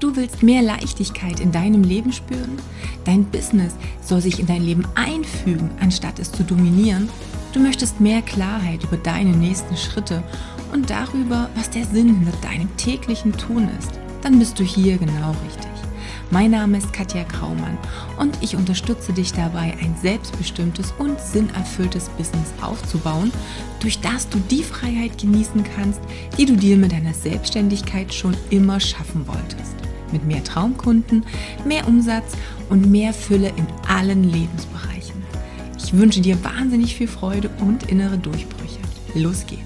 Du willst mehr Leichtigkeit in deinem Leben spüren? Dein Business soll sich in dein Leben einfügen, anstatt es zu dominieren? Du möchtest mehr Klarheit über deine nächsten Schritte und darüber, was der Sinn hinter deinem täglichen Tun ist? Dann bist du hier genau richtig. Mein Name ist Katja Graumann und ich unterstütze dich dabei, ein selbstbestimmtes und sinnerfülltes Business aufzubauen, durch das du die Freiheit genießen kannst, die du dir mit deiner Selbstständigkeit schon immer schaffen wolltest. Mit mehr Traumkunden, mehr Umsatz und mehr Fülle in allen Lebensbereichen. Ich wünsche dir wahnsinnig viel Freude und innere Durchbrüche. Los geht's!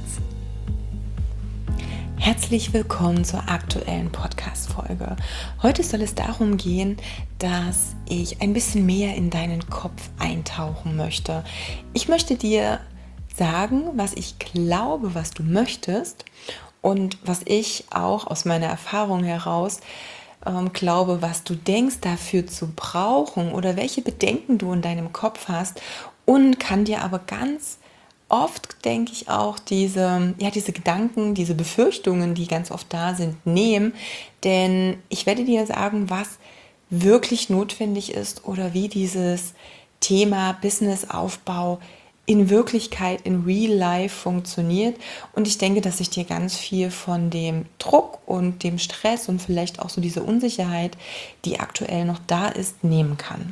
Herzlich willkommen zur aktuellen Podcast-Folge. Heute soll es darum gehen, dass ich ein bisschen mehr in deinen Kopf eintauchen möchte. Ich möchte dir sagen, was ich glaube, was du möchtest und was ich auch aus meiner Erfahrung heraus glaube, was du denkst dafür zu brauchen oder welche Bedenken du in deinem Kopf hast, und kann dir aber ganz oft, denke ich, auch diese Gedanken, diese Befürchtungen, die ganz oft da sind, nehmen. Denn ich werde dir sagen, was wirklich notwendig ist oder wie dieses Thema Businessaufbau in Wirklichkeit, in Real Life funktioniert. Und ich denke, dass ich dir ganz viel von dem Druck und dem Stress und vielleicht auch so diese Unsicherheit, die aktuell noch da ist, nehmen kann.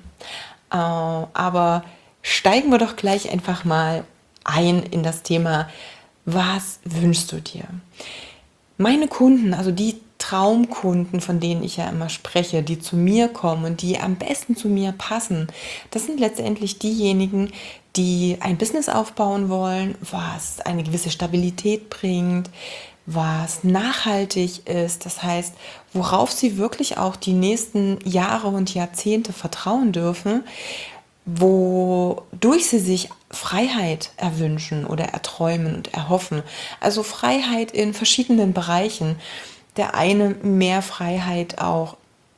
Aber steigen wir doch gleich einfach mal ein in das Thema, was wünschst du dir? Meine Kunden, also die Traumkunden, von denen ich ja immer spreche, die zu mir kommen und die am besten zu mir passen, das sind letztendlich diejenigen, die ein Business aufbauen wollen, was eine gewisse Stabilität bringt, was nachhaltig ist, das heißt, worauf sie wirklich auch die nächsten Jahre und Jahrzehnte vertrauen dürfen, wodurch sie sich Freiheit erwünschen oder erträumen und erhoffen. Also Freiheit in verschiedenen Bereichen. Der eine mehr Freiheit auch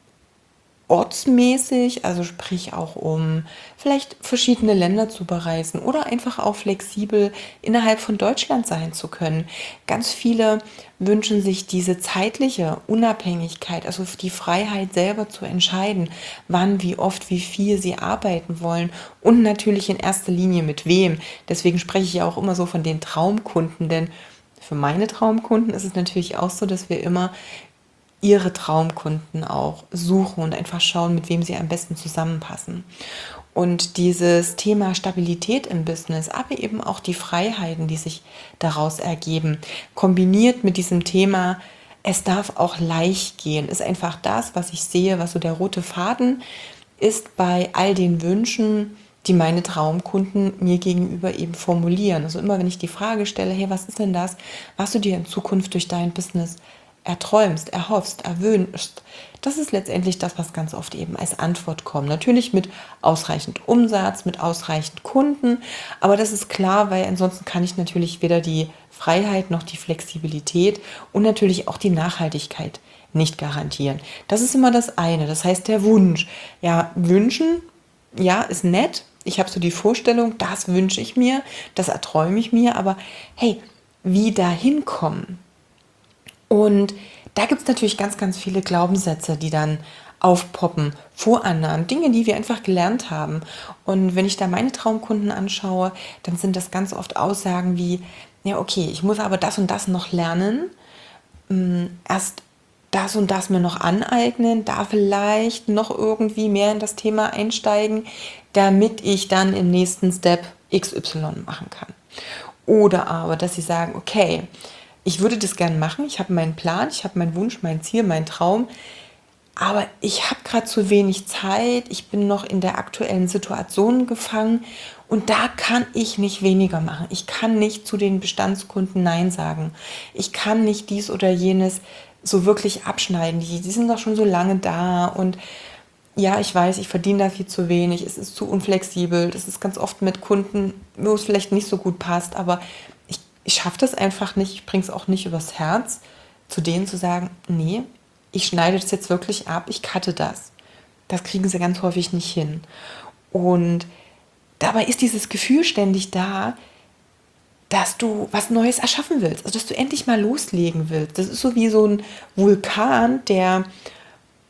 ortsmäßig, also sprich auch um vielleicht verschiedene Länder zu bereisen oder einfach auch flexibel innerhalb von Deutschland sein zu können. Ganz viele wünschen sich diese zeitliche Unabhängigkeit, also die Freiheit selber zu entscheiden, wann, wie oft, wie viel sie arbeiten wollen und natürlich in erster Linie mit wem. Deswegen spreche ich ja auch immer so von den Traumkunden, denn für meine Traumkunden ist es natürlich auch so, dass wir immer ihre Traumkunden auch suchen und einfach schauen, mit wem sie am besten zusammenpassen. Und dieses Thema Stabilität im Business, aber eben auch die Freiheiten, die sich daraus ergeben, kombiniert mit diesem Thema, es darf auch leicht gehen, ist einfach das, was ich sehe, was so der rote Faden ist bei all den Wünschen, die meine Traumkunden mir gegenüber eben formulieren. Also immer, wenn ich die Frage stelle, hey, was ist denn das, was du dir in Zukunft durch dein Business erträumst, erhoffst, erwünschst, das ist letztendlich das, was ganz oft eben als Antwort kommt. Natürlich mit ausreichend Umsatz, mit ausreichend Kunden, aber das ist klar, weil ansonsten kann ich natürlich weder die Freiheit noch die Flexibilität und natürlich auch die Nachhaltigkeit nicht garantieren. Das ist immer das eine, das heißt der Wunsch. Ja, wünschen, ja, ist nett. Ich habe so die Vorstellung, das wünsche ich mir, das erträume ich mir, aber hey, wie dahin kommen? Und da gibt es natürlich ganz, ganz viele Glaubenssätze, die dann aufpoppen, Vorannahmen, Dinge, die wir einfach gelernt haben. Und wenn ich da meine Traumkunden anschaue, dann sind das ganz oft Aussagen wie, ja okay, ich muss aber das und das noch lernen, erst das und das mir noch aneignen, da vielleicht noch irgendwie mehr in das Thema einsteigen, damit ich dann im nächsten Step XY machen kann. Oder aber, dass sie sagen, okay, ich würde das gerne machen, ich habe meinen Plan, ich habe meinen Wunsch, mein Ziel, meinen Traum, aber ich habe gerade zu wenig Zeit, ich bin noch in der aktuellen Situation gefangen und da kann ich nicht weniger machen. Ich kann nicht zu den Bestandskunden Nein sagen. Ich kann nicht dies oder jenes so wirklich abschneiden. Die sind doch schon so lange da und ja, ich weiß, ich verdiene da viel zu wenig, es ist zu unflexibel, das ist ganz oft mit Kunden, wo es vielleicht nicht so gut passt, aber ich schaffe das einfach nicht, ich bringe es auch nicht übers Herz, zu denen zu sagen, nee, ich schneide das jetzt wirklich ab, ich cutte das. Das kriegen sie ganz häufig nicht hin. Und dabei ist dieses Gefühl ständig da, dass du was Neues erschaffen willst, also dass du endlich mal loslegen willst. Das ist so wie so ein Vulkan, der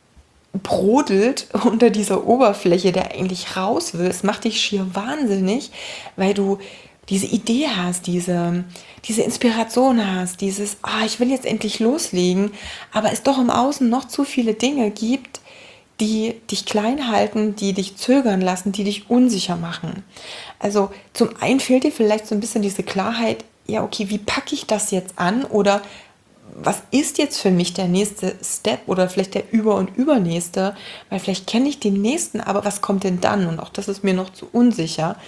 brodelt unter dieser Oberfläche, der eigentlich raus will. Es macht dich schier wahnsinnig, weil du diese Idee hast, diese Inspiration hast, ich will jetzt endlich loslegen, aber es doch im Außen noch zu viele Dinge gibt, die dich klein halten, die dich zögern lassen, die dich unsicher machen. Also zum einen fehlt dir vielleicht so ein bisschen diese Klarheit, ja okay, wie packe ich das jetzt an oder was ist jetzt für mich der nächste Step oder vielleicht der und übernächste, weil vielleicht kenne ich den nächsten, aber was kommt denn dann? Und auch das ist mir noch zu unsicher.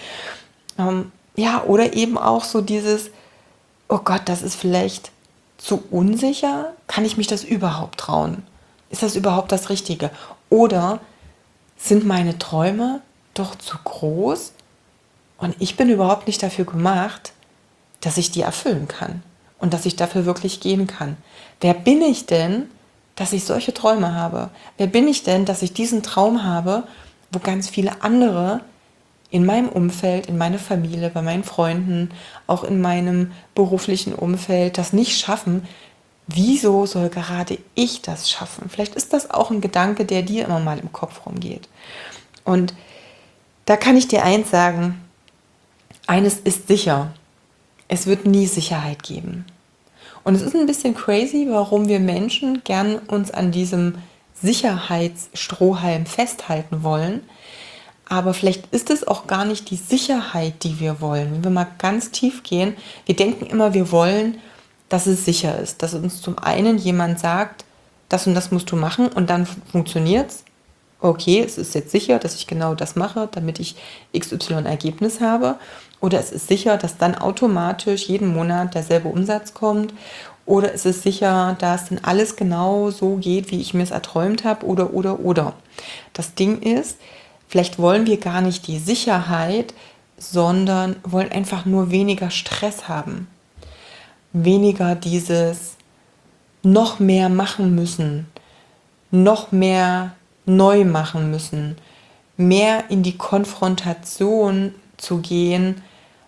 Ja, oder eben auch so dieses, oh Gott, das ist vielleicht zu unsicher. Kann ich mich das überhaupt trauen? Ist das überhaupt das Richtige? Oder sind meine Träume doch zu groß und ich bin überhaupt nicht dafür gemacht, dass ich die erfüllen kann und dass ich dafür wirklich gehen kann? Wer bin ich denn, dass ich solche Träume habe? Wer bin ich denn, dass ich diesen Traum habe, wo ganz viele andere in meinem Umfeld, in meiner Familie, bei meinen Freunden, auch in meinem beruflichen Umfeld das nicht schaffen? Wieso soll gerade ich das schaffen? Vielleicht ist das auch ein Gedanke, der dir immer mal im Kopf rumgeht. Und da kann ich dir eins sagen, eines ist sicher, es wird nie Sicherheit geben. Und es ist ein bisschen crazy, warum wir Menschen gern uns an diesem Sicherheitsstrohhalm festhalten wollen. Aber vielleicht ist es auch gar nicht die Sicherheit, die wir wollen. Wenn wir mal ganz tief gehen, wir denken immer, wir wollen, dass es sicher ist. Dass uns zum einen jemand sagt, das und das musst du machen und dann funktioniert es. Okay, es ist jetzt sicher, dass ich genau das mache, damit ich XY Ergebnis habe. Oder es ist sicher, dass dann automatisch jeden Monat derselbe Umsatz kommt. Oder es ist sicher, dass dann alles genau so geht, wie ich mir es erträumt habe. Oder. Das Ding ist, vielleicht wollen wir gar nicht die Sicherheit, sondern wollen einfach nur weniger Stress haben. Weniger dieses noch mehr machen müssen, noch mehr neu machen müssen, mehr in die Konfrontation zu gehen,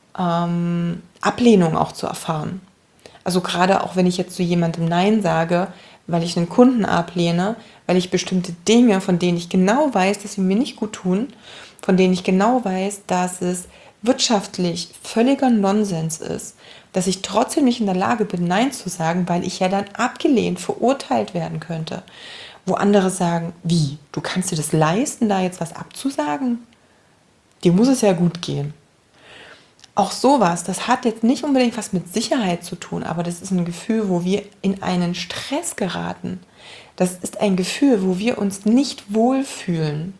Ablehnung auch zu erfahren. Also gerade auch wenn ich jetzt zu jemandem Nein sage, weil ich einen Kunden ablehne, weil ich bestimmte Dinge, von denen ich genau weiß, dass sie mir nicht gut tun, von denen ich genau weiß, dass es wirtschaftlich völliger Nonsens ist, dass ich trotzdem nicht in der Lage bin, Nein zu sagen, weil ich ja dann abgelehnt, verurteilt werden könnte. Wo andere sagen, wie, du kannst dir das leisten, da jetzt was abzusagen? Dir muss es ja gut gehen. Auch sowas, das hat jetzt nicht unbedingt was mit Sicherheit zu tun, aber das ist ein Gefühl, wo wir in einen Stress geraten. Das ist ein Gefühl, wo wir uns nicht wohlfühlen.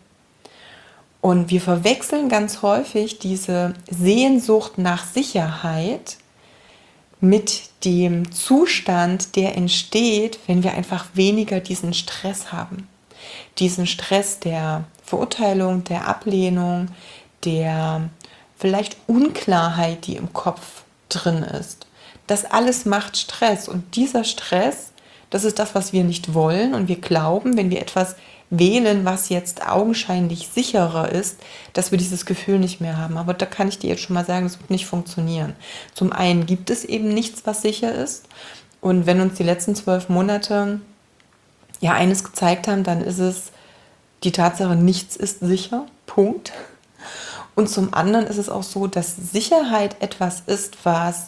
Und wir verwechseln ganz häufig diese Sehnsucht nach Sicherheit mit dem Zustand, der entsteht, wenn wir einfach weniger diesen Stress haben. Diesen Stress der Verurteilung, der Ablehnung, der vielleicht Unklarheit, die im Kopf drin ist. Das alles macht Stress und dieser Stress, das ist das, was wir nicht wollen und wir glauben, wenn wir etwas wählen, was jetzt augenscheinlich sicherer ist, dass wir dieses Gefühl nicht mehr haben. Aber da kann ich dir jetzt schon mal sagen, das wird nicht funktionieren. Zum einen gibt es eben nichts, was sicher ist. Und wenn uns die letzten 12 Monate ja eines gezeigt haben, dann ist es die Tatsache, nichts ist sicher. Punkt. Und zum anderen ist es auch so, dass Sicherheit etwas ist, was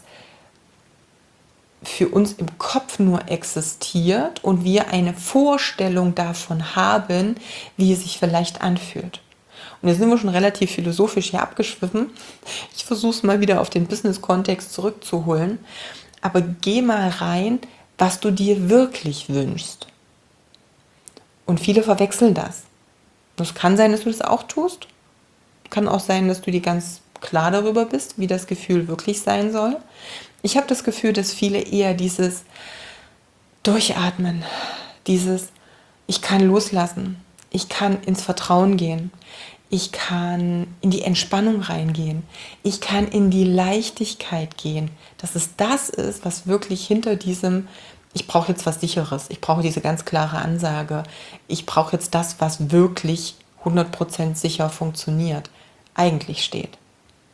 für uns im Kopf nur existiert und wir eine Vorstellung davon haben, wie es sich vielleicht anfühlt. Und jetzt sind wir schon relativ philosophisch hier abgeschwiffen. Ich versuche es mal wieder auf den Business-Kontext zurückzuholen. Aber geh mal rein, was du dir wirklich wünschst. Und viele verwechseln das. Es kann sein, dass du das auch tust. Kann auch sein, dass du dir ganz klar darüber bist, wie das Gefühl wirklich sein soll. Ich habe das Gefühl, dass viele eher dieses Durchatmen, dieses ich kann loslassen, ich kann ins Vertrauen gehen, ich kann in die Entspannung reingehen, ich kann in die Leichtigkeit gehen, dass es das ist, was wirklich hinter diesem ich brauche jetzt was Sicheres, ich brauche diese ganz klare Ansage, ich brauche jetzt das, was wirklich 100% sicher funktioniert, eigentlich steht.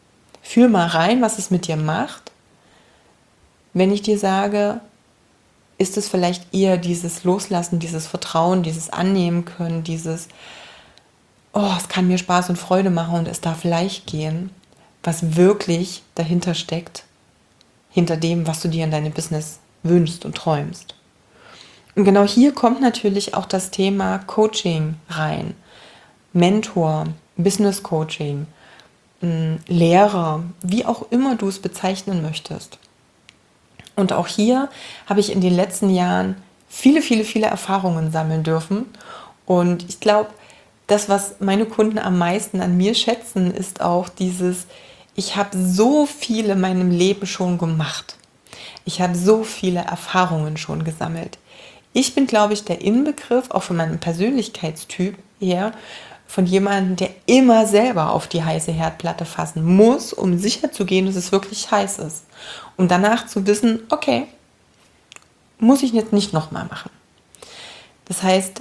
Fühl mal rein, was es mit dir macht, wenn ich dir sage, ist es vielleicht eher dieses Loslassen, dieses Vertrauen, dieses Annehmen können, dieses, oh, es kann mir Spaß und Freude machen und es darf leicht gehen, was wirklich dahinter steckt, hinter dem, was du dir in deinem Business wünschst und träumst. Und genau hier kommt natürlich auch das Thema Coaching rein. Mentor, Business Coaching, Lehrer, wie auch immer du es bezeichnen möchtest. Und auch hier habe ich in den letzten Jahren viele Erfahrungen sammeln dürfen. Und ich glaube, das, was meine Kunden am meisten an mir schätzen, ist auch dieses, ich habe so viel in meinem Leben schon gemacht. Ich habe so viele Erfahrungen schon gesammelt. Ich bin, glaube ich, der Inbegriff, auch von meinem Persönlichkeitstyp her, von jemandem, der immer selber auf die heiße Herdplatte fassen muss, um sicher zu gehen, dass es wirklich heiß ist. Um danach zu wissen, okay, muss ich jetzt nicht nochmal machen. Das heißt,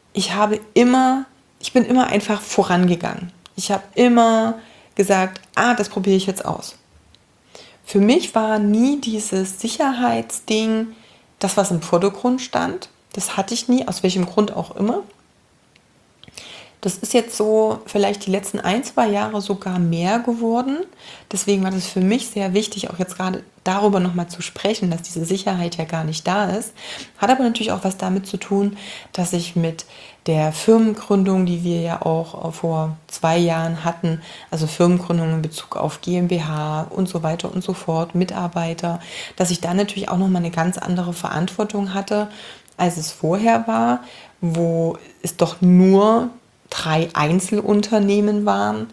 ich bin immer einfach vorangegangen. Ich habe immer gesagt, das probiere ich jetzt aus. Für mich war nie dieses Sicherheitsding das, was im Vordergrund stand. Das hatte ich nie, aus welchem Grund auch immer. Das ist jetzt so vielleicht die letzten 1, 2 Jahre sogar mehr geworden. Deswegen war das für mich sehr wichtig, auch jetzt gerade darüber nochmal zu sprechen, dass diese Sicherheit ja gar nicht da ist. Hat aber natürlich auch was damit zu tun, dass ich mit der Firmengründung, die wir ja auch vor 2 Jahren hatten, also Firmengründung in Bezug auf GmbH und so weiter und so fort, Mitarbeiter, dass ich da natürlich auch nochmal eine ganz andere Verantwortung hatte, als es vorher war, wo es doch nur 3 Einzelunternehmen waren,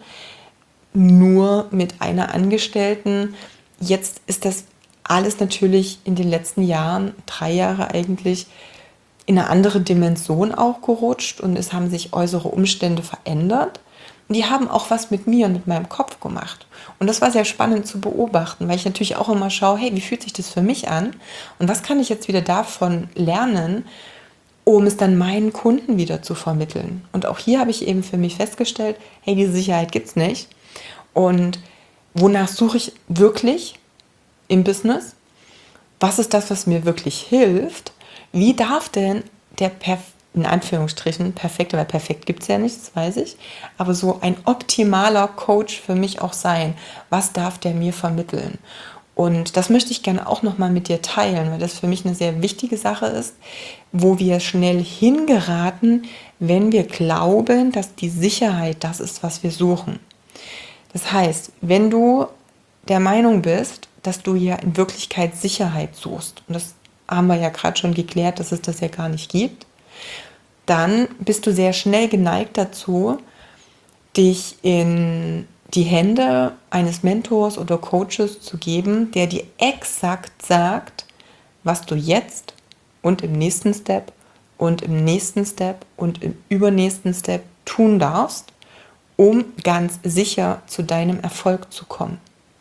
nur mit einer Angestellten. Jetzt ist das alles natürlich in den letzten Jahren, 3 Jahre eigentlich, in eine andere Dimension auch gerutscht und es haben sich äußere Umstände verändert. Und die haben auch was mit mir und mit meinem Kopf gemacht. Und das war sehr spannend zu beobachten, weil ich natürlich auch immer schaue, hey, wie fühlt sich das für mich an? Und was kann ich jetzt wieder davon lernen, um es dann meinen Kunden wieder zu vermitteln. Und auch hier habe ich eben für mich festgestellt, hey, diese Sicherheit gibt es nicht. Und wonach suche ich wirklich im Business? Was ist das, was mir wirklich hilft? Wie darf denn der in Anführungsstrichen perfekte, weil perfekt gibt es ja nicht, das weiß ich, aber so ein optimaler Coach für mich auch sein? Was darf der mir vermitteln? Und das möchte ich gerne auch nochmal mit dir teilen, weil das für mich eine sehr wichtige Sache ist, wo wir schnell hingeraten, wenn wir glauben, dass die Sicherheit das ist, was wir suchen. Das heißt, wenn du der Meinung bist, dass du ja in Wirklichkeit Sicherheit suchst, und das haben wir ja gerade schon geklärt, dass es das ja gar nicht gibt, dann bist du sehr schnell geneigt dazu, dich in die Hände eines Mentors oder Coaches zu geben, der dir exakt sagt, was du jetzt und im nächsten Step und im nächsten Step und im übernächsten Step tun darfst, um ganz sicher zu deinem Erfolg zu kommen.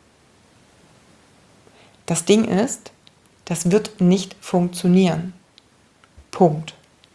Das Ding ist, das wird nicht funktionieren. Punkt.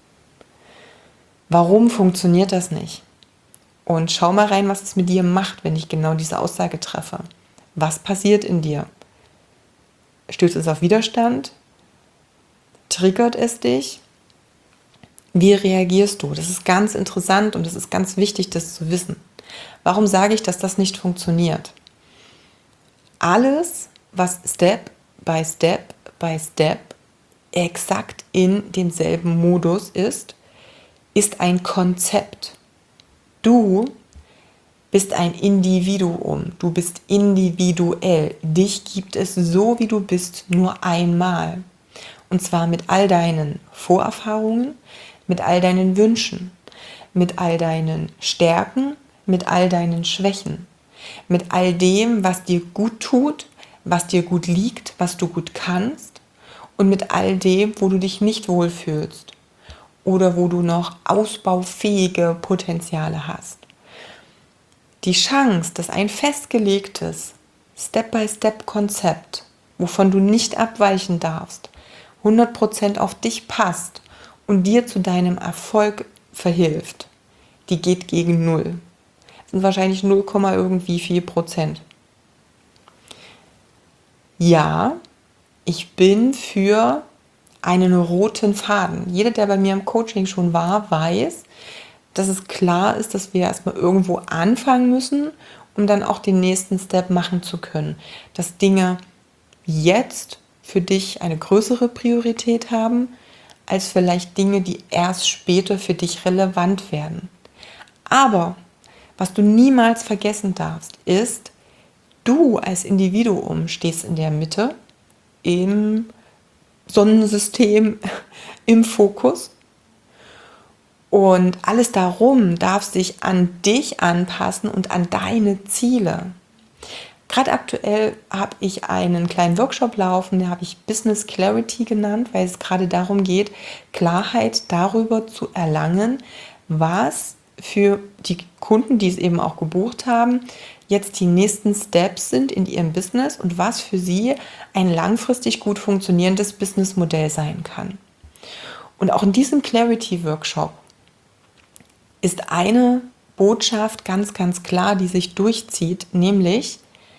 Warum funktioniert das nicht? Und schau mal rein, was es mit dir macht, wenn ich genau diese Aussage treffe. Was passiert in dir? Stößt es auf Widerstand? Triggert es dich? Wie reagierst du? Das ist ganz interessant und es ist ganz wichtig, das zu wissen. Warum sage ich, dass das nicht funktioniert? Alles, was Step by Step by Step exakt in demselben Modus ist ein Konzept. Du bist ein Individuum, du bist individuell. Dich gibt es so, wie du bist, nur einmal. Und zwar mit all deinen Vorerfahrungen, mit all deinen Wünschen, mit all deinen Stärken, mit all deinen Schwächen, mit all dem, was dir gut tut, was dir gut liegt, was du gut kannst und mit all dem, wo du dich nicht wohlfühlst oder wo du noch ausbaufähige Potenziale hast. Die Chance, dass ein festgelegtes Step-by-Step-Konzept, wovon du nicht abweichen darfst, 100% auf dich passt und dir zu deinem Erfolg verhilft, die geht gegen 0. Das sind wahrscheinlich 0, irgendwie 4%. Ja, ich bin für einen roten Faden. Jeder, der bei mir im Coaching schon war, weiß, dass es klar ist, dass wir erstmal irgendwo anfangen müssen, um dann auch den nächsten Step machen zu können. Dass Dinge jetzt für dich eine größere Priorität haben, als vielleicht Dinge, die erst später für dich relevant werden. Aber was du niemals vergessen darfst, ist, du als Individuum stehst in der Mitte, im Sonnensystem, im Fokus. Und alles darum darf sich an dich anpassen und an deine Ziele. Gerade aktuell habe ich einen kleinen Workshop laufen, den habe ich Business Clarity genannt, weil es gerade darum geht, Klarheit darüber zu erlangen, was für die Kunden, die es eben auch gebucht haben, jetzt die nächsten Steps sind in ihrem Business und was für sie ein langfristig gut funktionierendes Businessmodell sein kann. Und auch in diesem Clarity Workshop ist eine Botschaft ganz, ganz klar, die sich durchzieht, nämlich,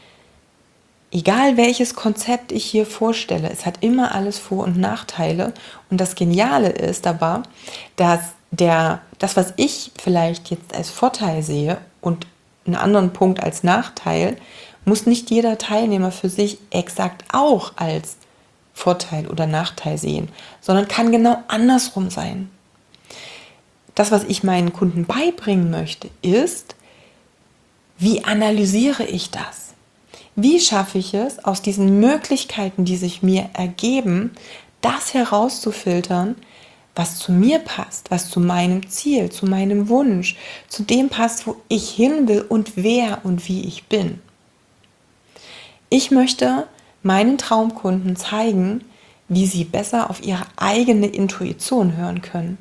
egal welches Konzept ich hier vorstelle, es hat immer alles Vor- und Nachteile. Und das Geniale ist aber, dass das, was ich vielleicht jetzt als Vorteil sehe und einen anderen Punkt als Nachteil, muss nicht jeder Teilnehmer für sich exakt auch als Vorteil oder Nachteil sehen, sondern kann genau andersrum sein. Das, was ich meinen Kunden beibringen möchte, ist, wie analysiere ich das? Wie schaffe ich es, aus diesen Möglichkeiten, die sich mir ergeben, das herauszufiltern, was zu mir passt, was zu meinem Ziel, zu meinem Wunsch, zu dem passt, wo ich hin will und wer und wie ich bin. Ich möchte meinen Traumkunden zeigen, wie sie besser auf ihre eigene Intuition hören können.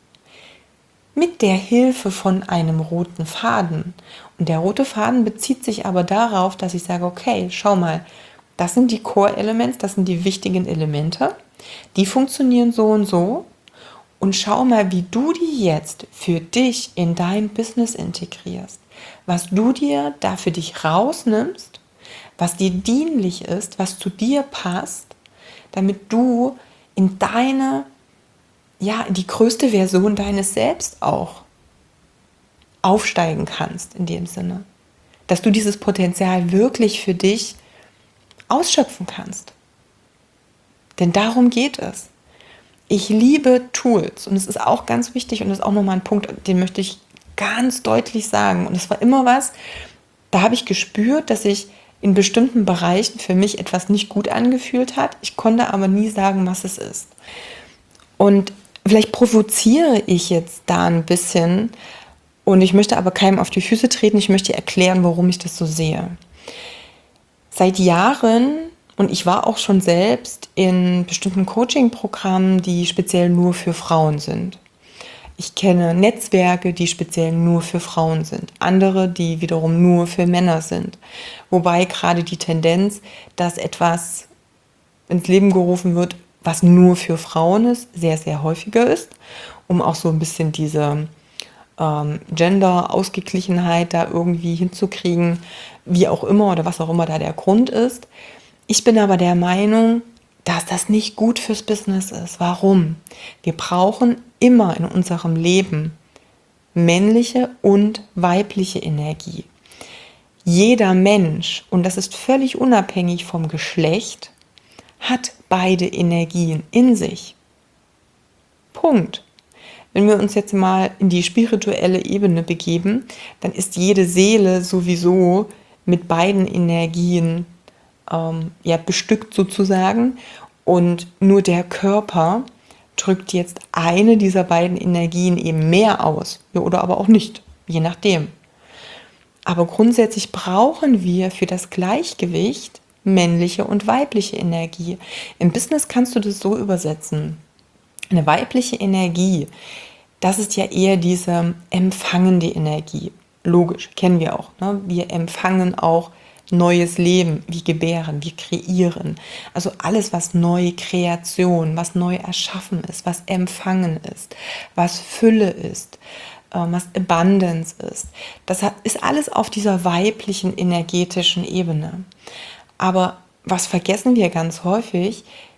Mit der Hilfe von einem roten Faden. Und der rote Faden bezieht sich aber darauf, dass ich sage, okay, schau mal, das sind die Core-Elements, das sind die wichtigen Elemente, die funktionieren so und so. Und schau mal, wie du die jetzt für dich in dein Business integrierst. Was du dir da für dich rausnimmst, was dir dienlich ist, was zu dir passt, damit du in in die größte Version deines Selbst auch aufsteigen kannst in dem Sinne. Dass du dieses Potenzial wirklich für dich ausschöpfen kannst. Denn darum geht es. Ich liebe Tools und es ist auch ganz wichtig und das ist auch nochmal ein Punkt, den möchte ich ganz deutlich sagen. Und es war immer was, da habe ich gespürt, dass sich in bestimmten Bereichen für mich etwas nicht gut angefühlt hat. Ich konnte aber nie sagen, was es ist. Und vielleicht provoziere ich jetzt da ein bisschen und ich möchte aber keinem auf die Füße treten. Ich möchte erklären, warum ich das so sehe. Seit Jahren, und ich war auch schon selbst in bestimmten Coaching-Programmen, die speziell nur für Frauen sind. Ich kenne Netzwerke, die speziell nur für Frauen sind, andere, die wiederum nur für Männer sind. Wobei gerade die Tendenz, dass etwas ins Leben gerufen wird, was nur für Frauen ist, sehr, sehr häufiger ist, um auch so ein bisschen diese Gender-Ausgeglichenheit da irgendwie hinzukriegen, wie auch immer oder was auch immer da der Grund ist. Ich bin aber der Meinung, dass das nicht gut fürs Business ist. Warum? Wir brauchen immer in unserem Leben männliche und weibliche Energie. Jeder Mensch, und das ist völlig unabhängig vom Geschlecht, hat beide Energien in sich. Punkt. Wenn wir uns jetzt mal in die spirituelle Ebene begeben, dann ist jede Seele sowieso mit beiden Energien bestückt sozusagen und nur der Körper drückt jetzt eine dieser beiden Energien eben mehr aus, ja, oder aber auch nicht, je nachdem. Aber grundsätzlich brauchen wir für das Gleichgewicht männliche und weibliche Energie. Im Business kannst du das so übersetzen. Eine weibliche Energie, das ist ja eher diese empfangende Energie. Logisch, kennen wir auch. Ne? Wir empfangen auch neues Leben, wir gebären, wir kreieren. Also alles, was neue Kreation, was neu erschaffen ist, was empfangen ist, was Fülle ist, was Abundance ist. Ist alles auf dieser weiblichen energetischen Ebene. Aber was vergessen wir ganz häufig?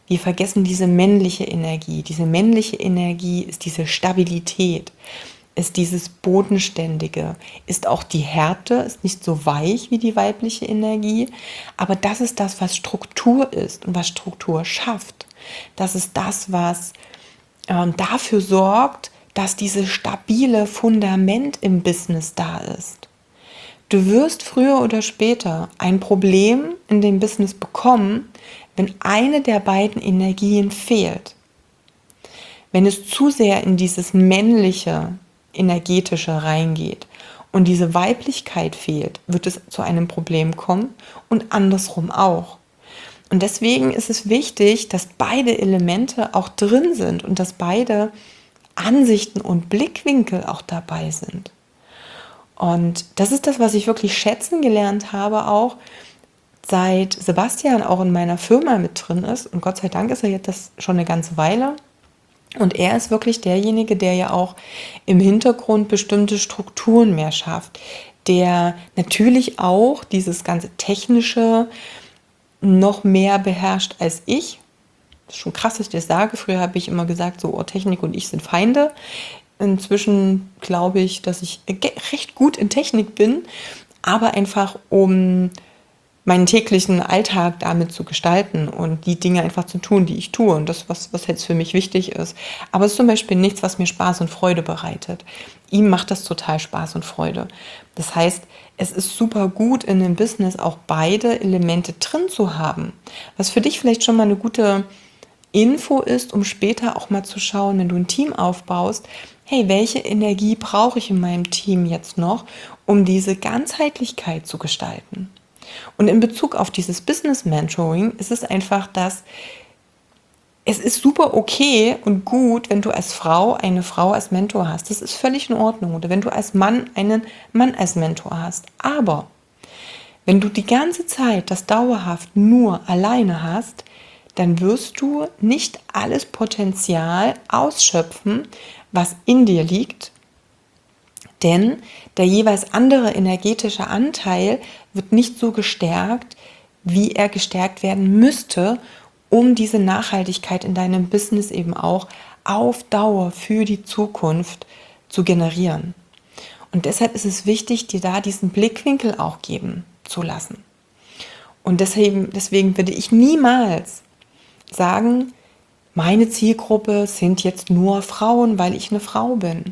Wir vergessen diese männliche Energie. Diese männliche Energie ist diese Stabilität, ist dieses Bodenständige, ist auch die Härte, ist nicht so weich wie die weibliche Energie, aber das ist das, was Struktur ist und was Struktur schafft. Das ist das, was dafür sorgt, dass dieses stabile Fundament im Business da ist. Du wirst früher oder später ein Problem in dem Business bekommen, wenn eine der beiden Energien fehlt. Wenn es zu sehr in dieses männliche, energetische reingeht und diese Weiblichkeit fehlt, wird es zu einem Problem kommen und andersrum auch. Und deswegen ist es wichtig, dass beide Elemente auch drin sind und dass beide Ansichten und Blickwinkel auch dabei sind. Und das ist das, was ich wirklich schätzen gelernt habe, auch seit Sebastian auch in meiner Firma mit drin ist. Und Gott sei Dank ist er jetzt das schon eine ganze Weile. Und er ist wirklich derjenige, der ja auch im Hintergrund bestimmte Strukturen mehr schafft, der natürlich auch dieses ganze Technische noch mehr beherrscht als ich. Das ist schon krass, dass ich das sage. Früher habe ich immer gesagt, so Technik und ich sind Feinde. Inzwischen glaube ich, dass ich recht gut in Technik bin, aber einfach um meinen täglichen Alltag damit zu gestalten und die Dinge einfach zu tun, die ich tue und das, was jetzt für mich wichtig ist. Aber es ist zum Beispiel nichts, was mir Spaß und Freude bereitet. Ihm macht das total Spaß und Freude. Das heißt, es ist super gut in einem Business auch beide Elemente drin zu haben. Was für dich vielleicht schon mal eine gute Info ist, um später auch mal zu schauen, wenn du ein Team aufbaust, hey, welche Energie brauche ich in meinem Team jetzt noch, um diese Ganzheitlichkeit zu gestalten? Und in Bezug auf dieses Business Mentoring ist es einfach, dass es ist super okay und gut, wenn du als Frau eine Frau als Mentor hast. Das ist völlig in Ordnung. Oder wenn du als Mann einen Mann als Mentor hast. Aber wenn du die ganze Zeit das dauerhaft nur alleine hast, dann wirst du nicht alles Potenzial ausschöpfen, was in dir liegt. Denn der jeweils andere energetische Anteil wird nicht so gestärkt, wie er gestärkt werden müsste, um diese Nachhaltigkeit in deinem Business eben auch auf Dauer für die Zukunft zu generieren. Und deshalb ist es wichtig, dir da diesen Blickwinkel auch geben zu lassen. Und deswegen würde ich niemals sagen, meine Zielgruppe sind jetzt nur Frauen, weil ich eine Frau bin.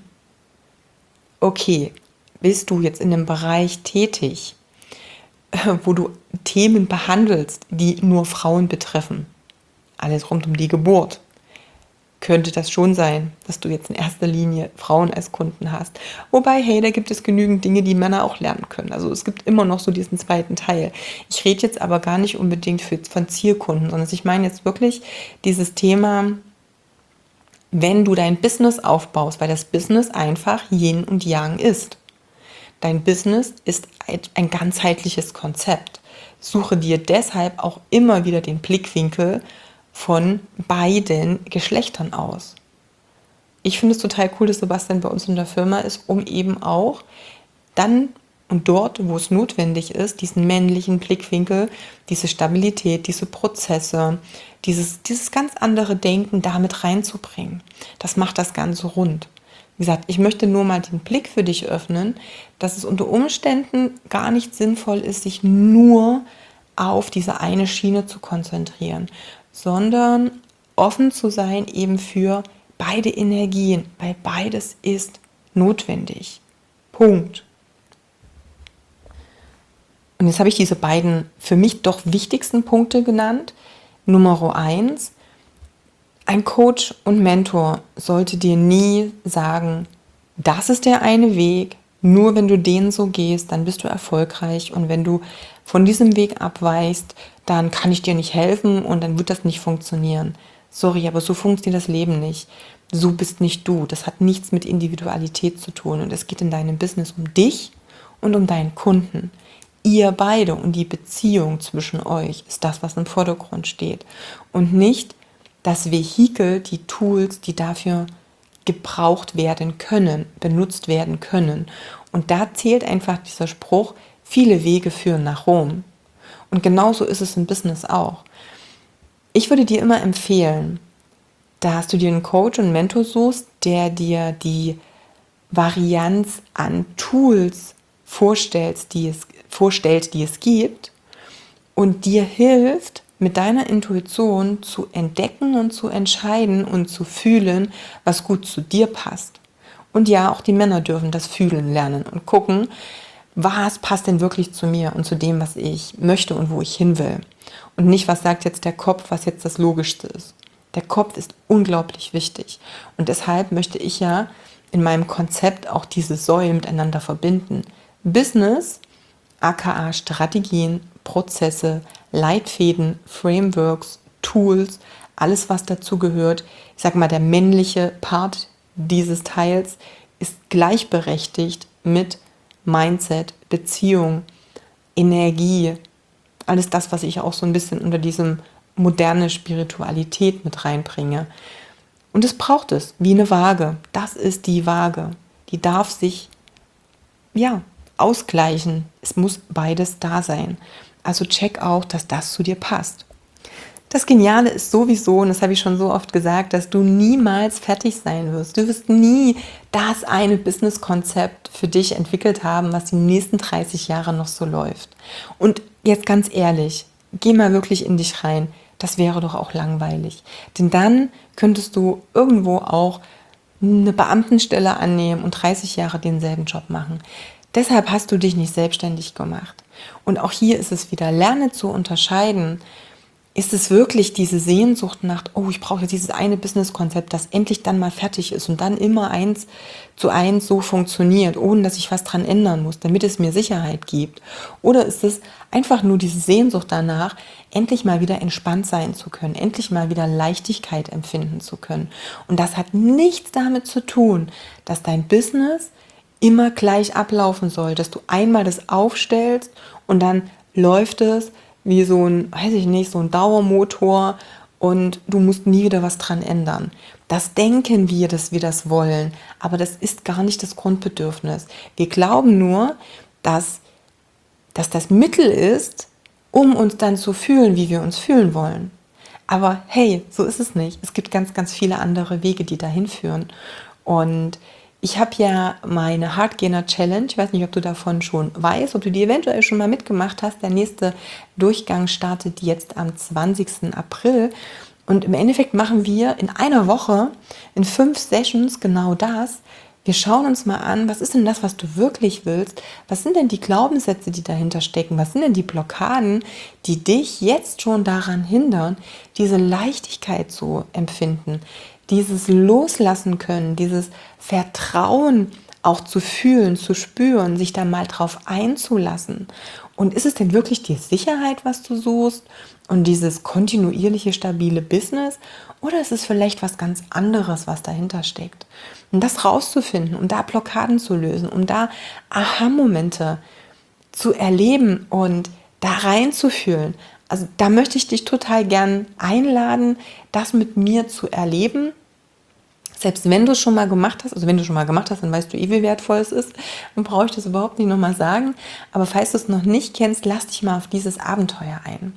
Okay, bist du jetzt in einem Bereich tätig, wo du Themen behandelst, die nur Frauen betreffen, alles rund um die Geburt, könnte das schon sein, dass du jetzt in erster Linie Frauen als Kunden hast. Wobei, hey, da gibt es genügend Dinge, die Männer auch lernen können. Also es gibt immer noch so diesen zweiten Teil. Ich rede jetzt aber gar nicht unbedingt von Zielkunden, sondern ich meine jetzt wirklich dieses Thema, wenn du dein Business aufbaust, weil das Business einfach Yin und Yang ist. Dein Business ist ein ganzheitliches Konzept. Suche dir deshalb auch immer wieder den Blickwinkel von beiden Geschlechtern aus. Ich finde es total cool, dass Sebastian bei uns in der Firma ist, um eben auch dann und dort, wo es notwendig ist, diesen männlichen Blickwinkel, diese Stabilität, diese Prozesse, dieses ganz andere Denken damit reinzubringen. Das macht das Ganze rund. Wie gesagt, ich möchte nur mal den Blick für dich öffnen, dass es unter Umständen gar nicht sinnvoll ist, sich nur auf diese eine Schiene zu konzentrieren, sondern offen zu sein eben für beide Energien, weil beides ist notwendig. Punkt. Und jetzt habe ich diese beiden für mich doch wichtigsten Punkte genannt. Nummer 1, ein Coach und Mentor sollte dir nie sagen, das ist der eine Weg, nur wenn du den so gehst, dann bist du erfolgreich und wenn du von diesem Weg abweichst, dann kann ich dir nicht helfen und dann wird das nicht funktionieren. Sorry, aber so funktioniert das Leben nicht. So bist nicht du. Das hat nichts mit Individualität zu tun und es geht in deinem Business um dich und um deinen Kunden. Ihr beide und die Beziehung zwischen euch ist das, was im Vordergrund steht und nicht das Vehikel, die Tools, die dafür gebraucht werden können, benutzt werden können. Und da zählt einfach dieser Spruch, viele Wege führen nach Rom. Und genauso ist es im Business auch. Ich würde dir immer empfehlen, dass du dir einen Coach und Mentor suchst, der dir die Varianz an Tools vorstellt, die es gibt und dir hilft, mit deiner Intuition zu entdecken und zu entscheiden und zu fühlen, was gut zu dir passt. Und ja, auch die Männer dürfen das fühlen lernen und gucken, was passt denn wirklich zu mir und zu dem, was ich möchte und wo ich hin will. Und nicht, was sagt jetzt der Kopf, was jetzt das Logischste ist. Der Kopf ist unglaublich wichtig. Und deshalb möchte ich ja in meinem Konzept auch diese Säulen miteinander verbinden. Business, aka Strategien, Prozesse, Leitfäden, Frameworks, Tools, alles was dazu gehört. Ich sage mal, der männliche Part dieses Teils ist gleichberechtigt mit Mindset, Beziehung, Energie, alles das, was ich auch so ein bisschen unter diesem moderne Spiritualität mit reinbringe. Und es braucht es, wie eine Waage. Das ist die Waage. Die darf sich, ja, ausgleichen. Es muss beides da sein. Also check auch, dass das zu dir passt. Das Geniale ist sowieso, und das habe ich schon so oft gesagt, dass du niemals fertig sein wirst. Du wirst nie das eine Business-Konzept für dich entwickelt haben, was die nächsten 30 Jahre noch so läuft. Und jetzt ganz ehrlich, geh mal wirklich in dich rein. Das wäre doch auch langweilig. Denn dann könntest du irgendwo auch eine Beamtenstelle annehmen und 30 Jahre denselben Job machen. Deshalb hast du dich nicht selbstständig gemacht. Und auch hier ist es wieder, lerne zu unterscheiden. Ist es wirklich diese Sehnsucht nach, oh, ich brauche jetzt dieses eine Business-Konzept, das endlich dann mal fertig ist und dann immer 1:1 so funktioniert, ohne dass ich was dran ändern muss, damit es mir Sicherheit gibt? Oder ist es einfach nur diese Sehnsucht danach, endlich mal wieder entspannt sein zu können, endlich mal wieder Leichtigkeit empfinden zu können? Und das hat nichts damit zu tun, dass dein Business immer gleich ablaufen soll, dass du einmal das aufstellst und dann läuft es wie so ein, weiß ich nicht, so ein Dauermotor und du musst nie wieder was dran ändern. Das denken wir, dass wir das wollen, aber das ist gar nicht das Grundbedürfnis. Wir glauben nur, dass das Mittel ist, um uns dann zu fühlen, wie wir uns fühlen wollen. Aber hey, so ist es nicht. Es gibt ganz, ganz viele andere Wege, die dahin führen. Und ich habe ja meine Heartgainer Challenge, ich weiß nicht, ob du davon schon weißt, ob du die eventuell schon mal mitgemacht hast. Der nächste Durchgang startet jetzt am 20. April. Und im Endeffekt machen wir in einer Woche, in 5 Sessions genau das. Wir schauen uns mal an, was ist denn das, was du wirklich willst? Was sind denn die Glaubenssätze, die dahinter stecken? Was sind denn die Blockaden, die dich jetzt schon daran hindern, diese Leichtigkeit zu empfinden? Dieses Loslassen können, dieses Vertrauen auch zu fühlen, zu spüren, sich da mal drauf einzulassen. Und ist es denn wirklich die Sicherheit, was du suchst und dieses kontinuierliche, stabile Business? Oder ist es vielleicht was ganz anderes, was dahinter steckt? Und das rauszufinden, um da Blockaden zu lösen, um da Aha-Momente zu erleben und da reinzufühlen. Also da möchte ich dich total gern einladen, das mit mir zu erleben. Selbst wenn du es schon mal gemacht hast, also wenn du schon mal gemacht hast, dann weißt du wie wertvoll es ist. Dann brauche ich das überhaupt nicht nochmal sagen. Aber falls du es noch nicht kennst, lass dich mal auf dieses Abenteuer ein.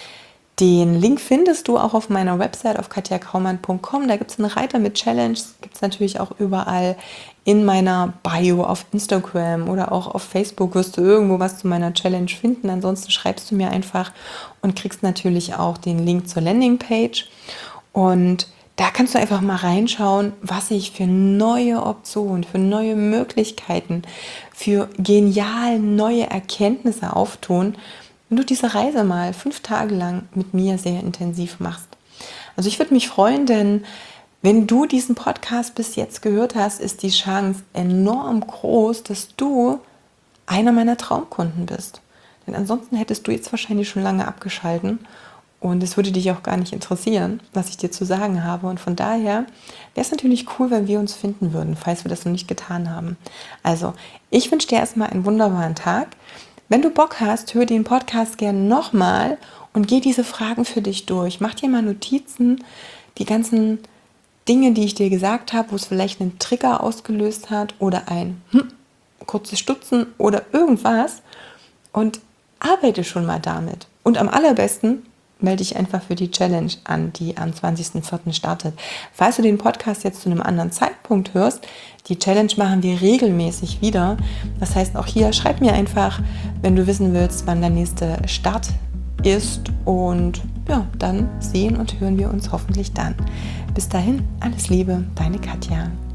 Den Link findest du auch auf meiner Website auf katjakraumann.com. Da gibt es einen Reiter mit Challenges, gibt es natürlich auch überall in meiner Bio auf Instagram oder auch auf Facebook wirst du irgendwo was zu meiner Challenge finden. Ansonsten schreibst du mir einfach und kriegst natürlich auch den Link zur Landingpage. Und da kannst du einfach mal reinschauen, was sich für neue Optionen, für neue Möglichkeiten, für genial neue Erkenntnisse auftun, wenn du diese Reise mal 5 Tage lang mit mir sehr intensiv machst. Also ich würde mich freuen, denn wenn du diesen Podcast bis jetzt gehört hast, ist die Chance enorm groß, dass du einer meiner Traumkunden bist. Denn ansonsten hättest du jetzt wahrscheinlich schon lange abgeschalten und es würde dich auch gar nicht interessieren, was ich dir zu sagen habe. Und von daher wäre es natürlich cool, wenn wir uns finden würden, falls wir das noch nicht getan haben. Also, ich wünsche dir erstmal einen wunderbaren Tag. Wenn du Bock hast, hör den Podcast gerne nochmal und geh diese Fragen für dich durch. Mach dir mal Notizen, die ganzen Dinge, die ich dir gesagt habe, wo es vielleicht einen Trigger ausgelöst hat oder ein kurzes Stutzen oder irgendwas und arbeite schon mal damit. Und am allerbesten melde dich einfach für die Challenge an, die am 20.04. startet. Falls du den Podcast jetzt zu einem anderen Zeitpunkt hörst, die Challenge machen wir regelmäßig wieder. Das heißt, auch hier schreib mir einfach, wenn du wissen willst, wann der nächste Start ist. Und ja, dann sehen und hören wir uns hoffentlich dann. Bis dahin, alles Liebe, deine Katja.